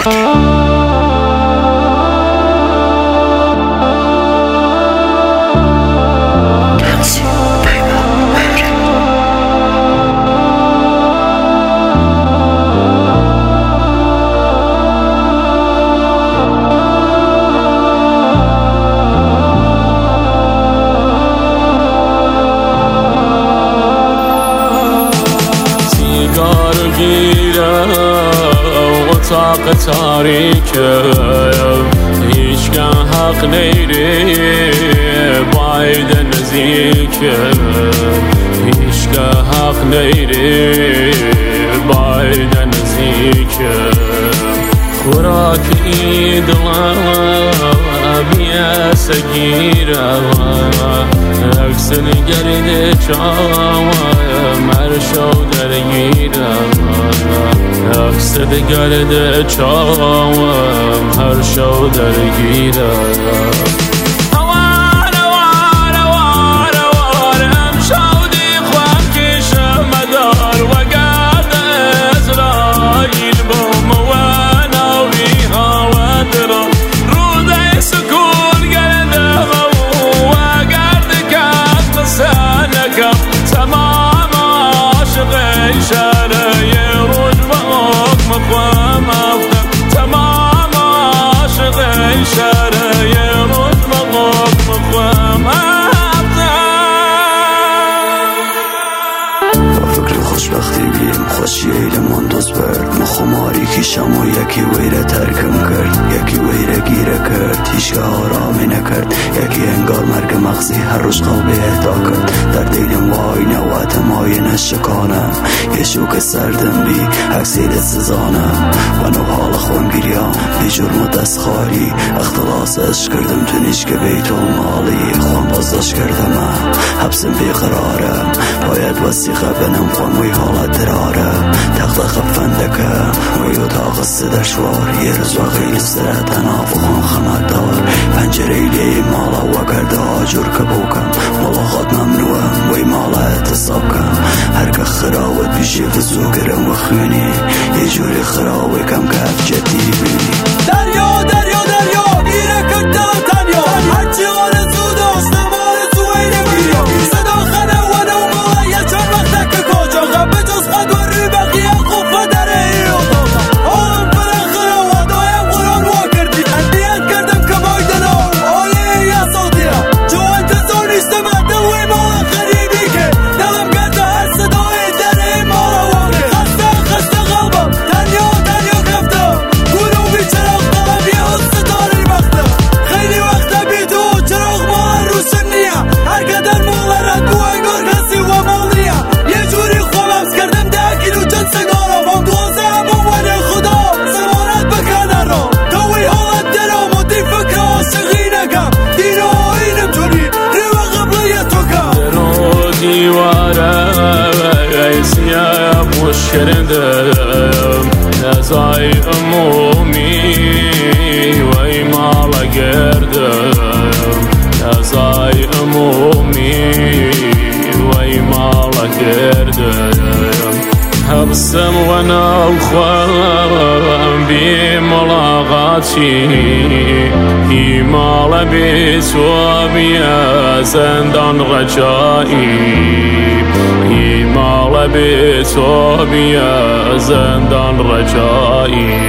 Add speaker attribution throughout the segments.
Speaker 1: اتاق تاریکه هیچگاه حق نیری باید نزدیکه هیچگاه حق نیری باید نزدیکه خوراک ایدلا بیه سگیره عکس نگرده چاوه مرشو درگیره عکس بگرده چاوم هر شو درگیره
Speaker 2: خوشی ایلمان دوست برد مخماری کشم و یکی ویره ترکم کرد یکی ویره گیره کرد هیچگاه آرامی نکرد یکی انگار مرگ مغزی هر روز قلبی اهدا کرد در دیلم وای نوات مای نشکانم یه شوک سردم بی اکسیدت سزانم و نو حال خون گریام بی جرم و دست خالی اختلاسش کردم تونیش که بیت المالی خون بازداشت کردم حبسم بیقرارم باید وسیقه بنم خون وی حالت درارم تقدق فندکم وی اتاق سدرشوار یه روز واقعی استرات نافخون خمدار پنجره لی مالا و کرده آجور کبوکم ملاقات ممنوعم وی مالا اعتصاب کم هرگاه خراوت بیشی وزو گرم و خونی یه جوری خراوی کم کف جدی بینی
Speaker 3: دریا دریا دریا گیره کرده تنیا هرچی آرزو داشت آرزو اینه گیریا صدا خنه و نوما یه چند وقته که کجا غبه جز خود و ری بقیه خوفه داره ای اتاقا آم پره خراوه دایم قرآن وا کردی اندیت کردم که بایدن آیه ای اساطیره جو انتظار نیشته مده وی مالا خریبی که دلم گرده هر صدای داره مالا واقع خسته خسته قلبم تنیا تنیا کفتم گورو بی چراغ قلم یه حس داری بخته خیلی وقته بی تو چراغ مالا روشن نیا هر قدر مالا رد و انگار کسی و مال نیا یه جوری خوابم کردم 10 کیلو جنس گارم هم دوازه همون ولی خدا زمانت بکنه را توی حالت درام و دی فکر عاشقی نکم دینا اینم جوری رو قبله تو کم
Speaker 1: درو دیواره سیاه پوش کردم نزای عمومی وی مالا گردم نزای عمومی وی مالا گردم حبسم و نوخوام بی ملاقاتی ای مالا بی تو بیا زندان رجایی ای مالا بی تو بیا زندان رجایی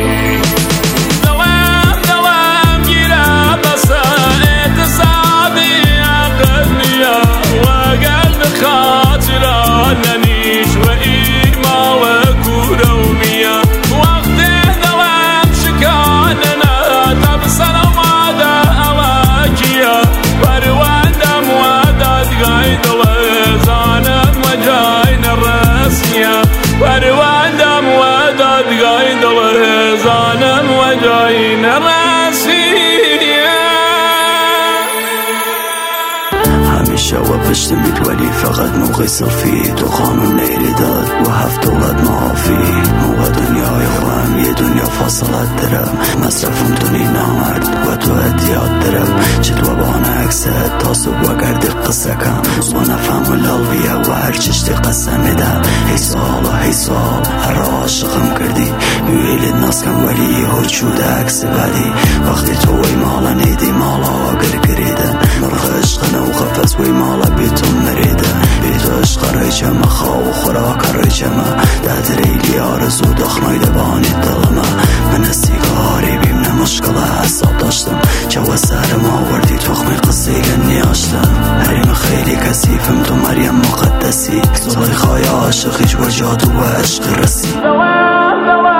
Speaker 2: همیشه و پشتمید ولی فقط موقع صفی تو قانون نیری داد و 7 دولت معافی موقع دنیای خواهم یه دنیا فاصلت درم مصرفم دونی نامرد و تو ادیاد درم چه تو بانه اکست تا صبح و گردی قصه کم و نفهم و لالویه و هر چشتی قصه میدم ای سال و های سال هر عاشقم کردی میویلت ناسکم ولی هرچود عکس ولی وقتی تو وی مالا نیدی مالا گر گریدن مرغ عشق نو خفت وی مالا بیتون مریدن بیتو عشق رایچم خواو خوراک رایچم ده ریلی آرزو دخنای دبانی دلم من سیگاری بیم نمشکل حساب داشتم جو سرم آوردی تخمی قصه نیاشتم حریم خیلی کسیفم تو مریم مقدسی زلیخای عاشق هیچ و جادو و عشق رسی